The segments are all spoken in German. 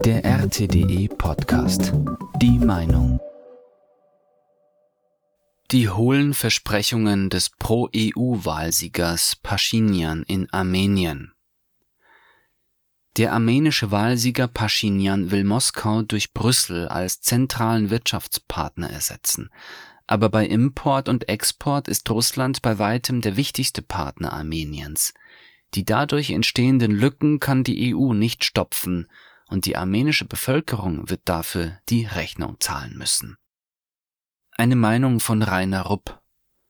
Der RTDE Podcast. Die Meinung. Die hohlen Versprechungen des Pro-EU-Wahlsiegers Paschinjan in Armenien. Der armenische Wahlsieger Paschinjan will Moskau durch Brüssel als zentralen Wirtschaftspartner ersetzen. Aber bei Import und Export ist Russland bei weitem der wichtigste Partner Armeniens. Die dadurch entstehenden Lücken kann die EU nicht stopfen, und die armenische Bevölkerung wird dafür die Rechnung zahlen müssen. Eine Meinung von Rainer Rupp.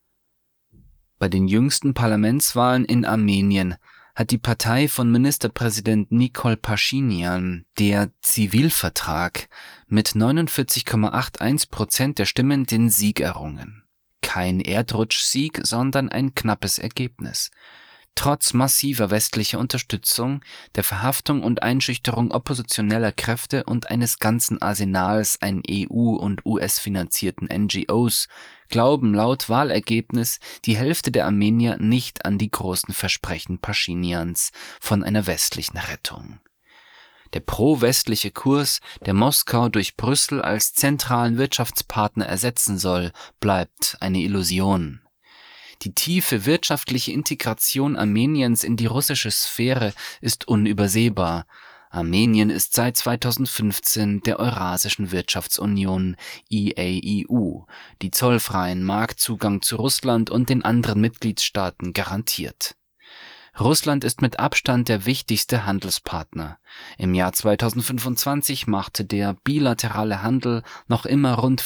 Bei den jüngsten Parlamentswahlen in Armenien hat die Partei von Ministerpräsident Nikol Paschinjan, der Zivilvertrag, mit 49,81% der Stimmen den Sieg errungen. Kein Erdrutschsieg, sondern ein knappes Ergebnis. Trotz massiver westlicher Unterstützung, der Verhaftung und Einschüchterung oppositioneller Kräfte und eines ganzen Arsenals an EU- und US-finanzierten NGOs glauben laut Wahlergebnis die Hälfte der Armenier nicht an die großen Versprechen Paschinjans von einer westlichen Rettung. Der pro-westliche Kurs, der Moskau durch Brüssel als zentralen Wirtschaftspartner ersetzen soll, bleibt eine Illusion. Die tiefe wirtschaftliche Integration Armeniens in die russische Sphäre ist unübersehbar. Armenien ist seit 2015 der Eurasischen Wirtschaftsunion EAEU, die zollfreien Marktzugang zu Russland und den anderen Mitgliedstaaten garantiert. Russland ist mit Abstand der wichtigste Handelspartner. Im Jahr 2025 machte der bilaterale Handel noch immer rund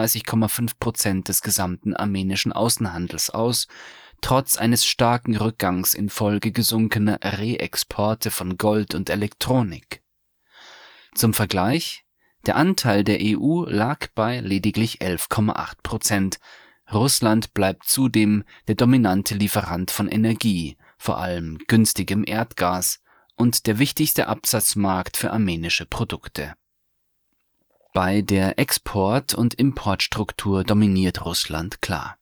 35,5% des gesamten armenischen Außenhandels aus, trotz eines starken Rückgangs infolge gesunkener Reexporte von Gold und Elektronik. Zum Vergleich: Der Anteil der EU lag bei lediglich 11,8%. Russland bleibt zudem der dominante Lieferant von Energie, vor allem günstigem Erdgas, und der wichtigste Absatzmarkt für armenische Produkte. Bei der Export- und Importstruktur dominiert Russland klar.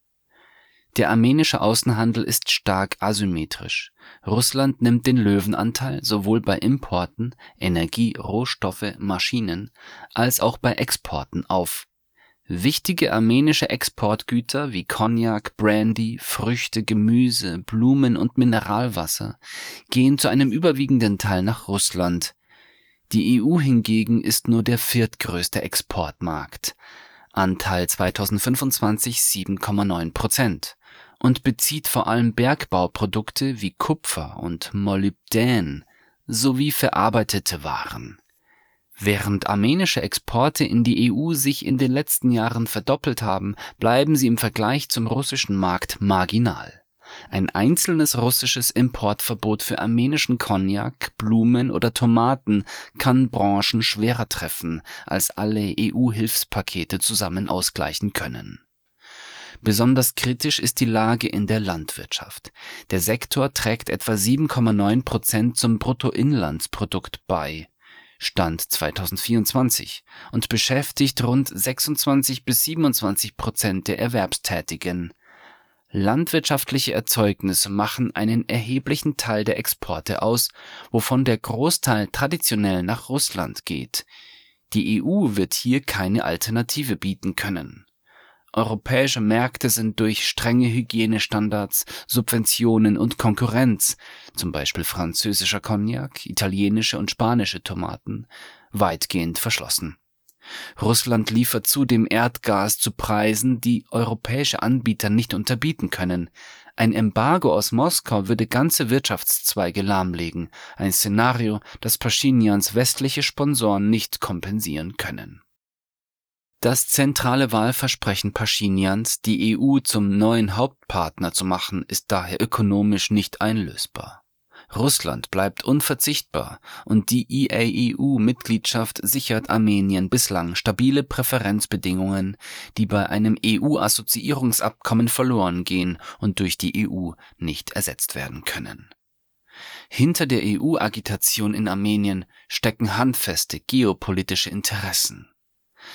Der armenische Außenhandel ist stark asymmetrisch. Russland nimmt den Löwenanteil sowohl bei Importen, Energie, Rohstoffe, Maschinen, als auch bei Exporten auf. Wichtige armenische Exportgüter wie Cognac, Brandy, Früchte, Gemüse, Blumen und Mineralwasser gehen zu einem überwiegenden Teil nach Russland. Die EU hingegen ist nur der viertgrößte Exportmarkt, Anteil 2025 7,9%, und bezieht vor allem Bergbauprodukte wie Kupfer und Molybdän sowie verarbeitete Waren. Während armenische Exporte in die EU sich in den letzten Jahren verdoppelt haben, bleiben sie im Vergleich zum russischen Markt marginal. Ein einzelnes russisches Importverbot für armenischen Cognac, Blumen oder Tomaten kann Branchen schwerer treffen, als alle EU-Hilfspakete zusammen ausgleichen können. Besonders kritisch ist die Lage in der Landwirtschaft. Der Sektor trägt etwa 7,9% zum Bruttoinlandsprodukt bei, Stand 2024, und beschäftigt rund 26-27% der Erwerbstätigen. Landwirtschaftliche Erzeugnisse machen einen erheblichen Teil der Exporte aus, wovon der Großteil traditionell nach Russland geht. Die EU wird hier keine Alternative bieten können. Europäische Märkte sind durch strenge Hygienestandards, Subventionen und Konkurrenz, zum Beispiel französischer Cognac, italienische und spanische Tomaten, weitgehend verschlossen. Russland liefert zudem Erdgas zu Preisen, die europäische Anbieter nicht unterbieten können. Ein Embargo aus Moskau würde ganze Wirtschaftszweige lahmlegen, ein Szenario, das Paschinjans westliche Sponsoren nicht kompensieren können. Das zentrale Wahlversprechen Paschinjans, die EU zum neuen Hauptpartner zu machen, ist daher ökonomisch nicht einlösbar. Russland bleibt unverzichtbar und die EAEU-Mitgliedschaft sichert Armenien bislang stabile Präferenzbedingungen, die bei einem EU-Assoziierungsabkommen verloren gehen und durch die EU nicht ersetzt werden können. Hinter der EU-Agitation in Armenien stecken handfeste geopolitische Interessen.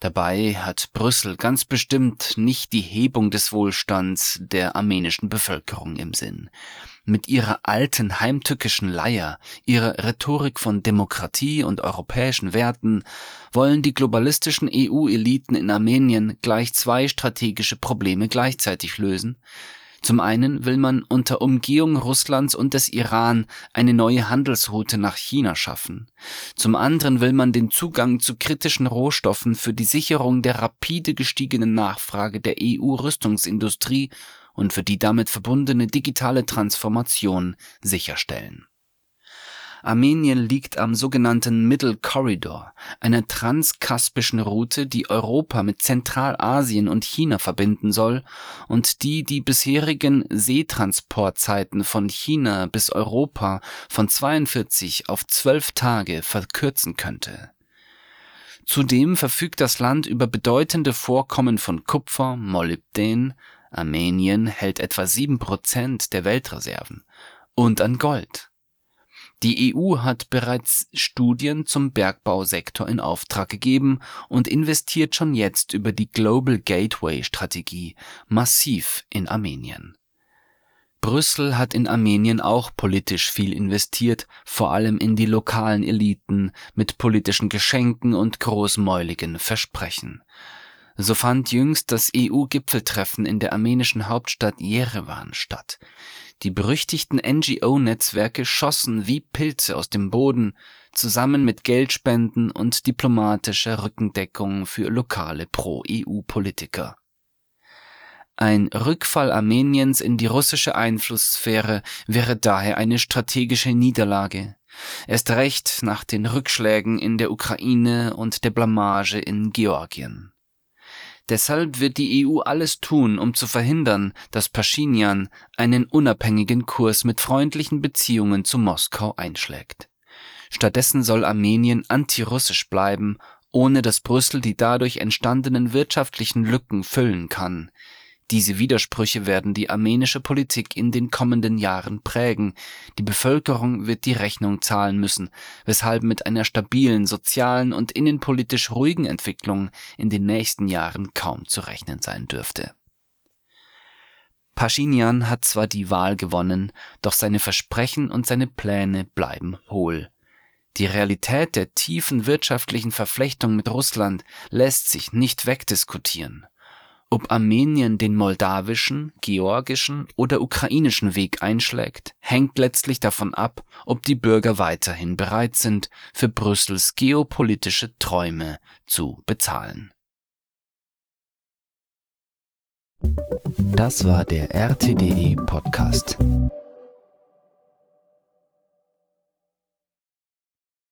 Dabei hat Brüssel ganz bestimmt nicht die Hebung des Wohlstands der armenischen Bevölkerung im Sinn. Mit ihrer alten heimtückischen Leier, ihrer Rhetorik von Demokratie und europäischen Werten wollen die globalistischen EU-Eliten in Armenien gleich zwei strategische Probleme gleichzeitig lösen. Zum einen will man unter Umgehung Russlands und des Iran eine neue Handelsroute nach China schaffen. Zum anderen will man den Zugang zu kritischen Rohstoffen für die Sicherung der rapide gestiegenen Nachfrage der EU-Rüstungsindustrie und für die damit verbundene digitale Transformation sicherstellen. Armenien liegt am sogenannten Middle Corridor, einer transkaspischen Route, die Europa mit Zentralasien und China verbinden soll und die bisherigen Seetransportzeiten von China bis Europa von 42 auf 12 Tage verkürzen könnte. Zudem verfügt das Land über bedeutende Vorkommen von Kupfer, Molybdän, Armenien hält etwa 7% der Weltreserven, und an Gold. Die EU hat bereits Studien zum Bergbausektor in Auftrag gegeben und investiert schon jetzt über die Global Gateway-Strategie massiv in Armenien. Brüssel hat in Armenien auch politisch viel investiert, vor allem in die lokalen Eliten mit politischen Geschenken und großmäuligen Versprechen. So fand jüngst das EU-Gipfeltreffen in der armenischen Hauptstadt Jerewan statt. Die berüchtigten NGO-Netzwerke schossen wie Pilze aus dem Boden, zusammen mit Geldspenden und diplomatischer Rückendeckung für lokale Pro-EU-Politiker. Ein Rückfall Armeniens in die russische Einflusssphäre wäre daher eine strategische Niederlage. Erst recht nach den Rückschlägen in der Ukraine und der Blamage in Georgien. Deshalb wird die EU alles tun, um zu verhindern, dass Paschinjan einen unabhängigen Kurs mit freundlichen Beziehungen zu Moskau einschlägt. Stattdessen soll Armenien antirussisch bleiben, ohne dass Brüssel die dadurch entstandenen wirtschaftlichen Lücken füllen kann. Diese Widersprüche werden die armenische Politik in den kommenden Jahren prägen. Die Bevölkerung wird die Rechnung zahlen müssen, weshalb mit einer stabilen, sozialen und innenpolitisch ruhigen Entwicklung in den nächsten Jahren kaum zu rechnen sein dürfte. Paschinjan hat zwar die Wahl gewonnen, doch seine Versprechen und seine Pläne bleiben hohl. Die Realität der tiefen wirtschaftlichen Verflechtung mit Russland lässt sich nicht wegdiskutieren. Ob Armenien den moldawischen, georgischen oder ukrainischen Weg einschlägt, hängt letztlich davon ab, ob die Bürger weiterhin bereit sind, für Brüssels geopolitische Träume zu bezahlen. Das war der RTDE Podcast.